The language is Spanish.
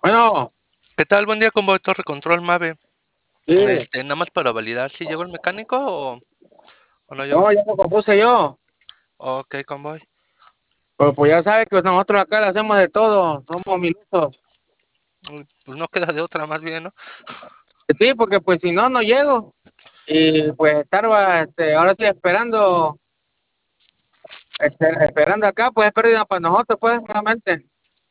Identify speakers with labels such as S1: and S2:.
S1: Bueno,
S2: ¿Qué tal? Buen día, con Torre Control Mave.
S1: sí,
S2: Nada más para validar si llegó el mecánico o no llegó.
S1: no, ya lo compuse yo.
S2: Ok, convoy.
S1: Pero pues ya sabes que nosotros acá le hacemos de todo, somos minutos.
S2: Pues no queda de otra, más bien, ¿no?
S1: Sí, porque pues si no, no llego. Y pues estar ahora sí esperando, esperando acá, pues es pérdida para nosotros, pues, realmente.